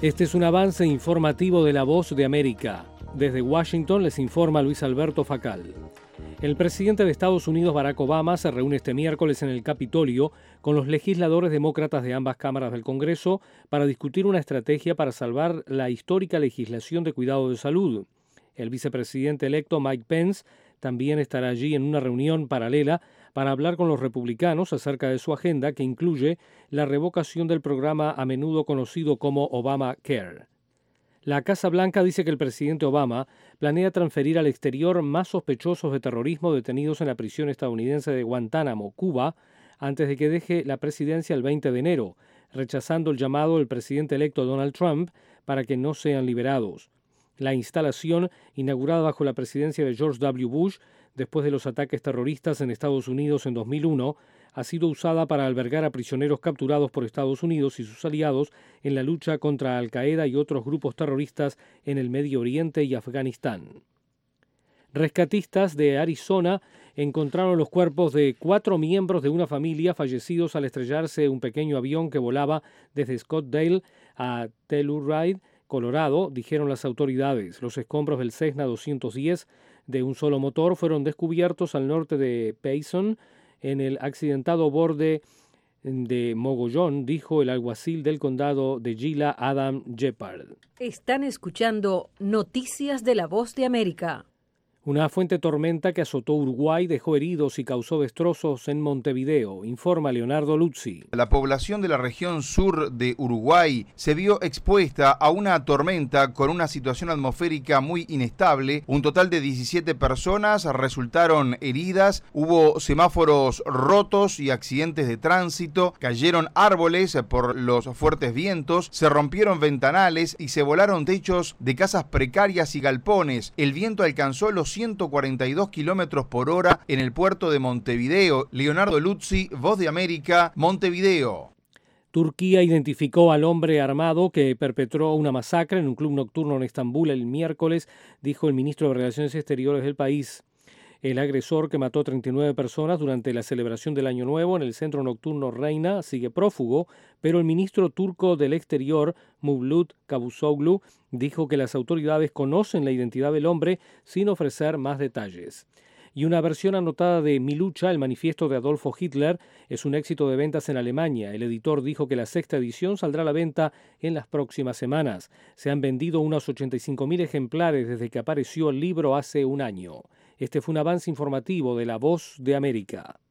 Este es un avance informativo de La Voz de América. Desde Washington les informa Luis Alberto Facal. El presidente de Estados Unidos, Barack Obama, se reúne este miércoles en el Capitolio con los legisladores demócratas de ambas cámaras del Congreso para discutir una estrategia para salvar la histórica legislación de cuidado de salud. El vicepresidente electo Mike Pence también estará allí en una reunión paralela para hablar con los republicanos acerca de su agenda, que incluye la revocación del programa a menudo conocido como Obamacare. La Casa Blanca dice que el presidente Obama planea transferir al exterior más sospechosos de terrorismo detenidos en la prisión estadounidense de Guantánamo, Cuba, antes de que deje la presidencia el 20 de enero, rechazando el llamado del presidente electo Donald Trump para que no sean liberados. La instalación, inaugurada bajo la presidencia de George W. Bush, después de los ataques terroristas en Estados Unidos en 2001, ha sido usada para albergar a prisioneros capturados por Estados Unidos y sus aliados en la lucha contra Al-Qaeda y otros grupos terroristas en el Medio Oriente y Afganistán. Rescatistas de Arizona encontraron los cuerpos de 4 miembros de una familia fallecidos al estrellarse un pequeño avión que volaba desde Scottsdale a Telluride, Colorado, dijeron las autoridades. Los escombros del Cessna 210 de un solo motor fueron descubiertos al norte de Payson, en el accidentado borde de Mogollón, dijo el alguacil del condado de Gila, Adam Jeppard. Están escuchando Noticias de La Voz de América. Una fuerte tormenta que azotó Uruguay dejó heridos y causó destrozos en Montevideo, informa Leonardo Luzzi. La población de la región sur de Uruguay se vio expuesta a una tormenta con una situación atmosférica muy inestable. Un total de 17 personas resultaron heridas, hubo semáforos rotos y accidentes de tránsito, cayeron árboles por los fuertes vientos, se rompieron ventanales y se volaron techos de casas precarias y galpones. El viento alcanzó los 142 kilómetros por hora en el puerto de Montevideo. Leonardo Luzzi, Voz de América, Montevideo. Turquía identificó al hombre armado que perpetró una masacre en un club nocturno en Estambul el miércoles, dijo el ministro de Relaciones Exteriores del país. El agresor, que mató 39 personas durante la celebración del Año Nuevo en el centro nocturno Reina, sigue prófugo, pero el ministro turco del Exterior, Mevlut Cavusoglu, dijo que las autoridades conocen la identidad del hombre sin ofrecer más detalles. Y una versión anotada de Mi lucha, el manifiesto de Adolfo Hitler, es un éxito de ventas en Alemania. El editor dijo que la 6ª edición saldrá a la venta en las próximas semanas. Se han vendido unos 85.000 ejemplares desde que apareció el libro hace un año. Este fue un avance informativo de La Voz de América.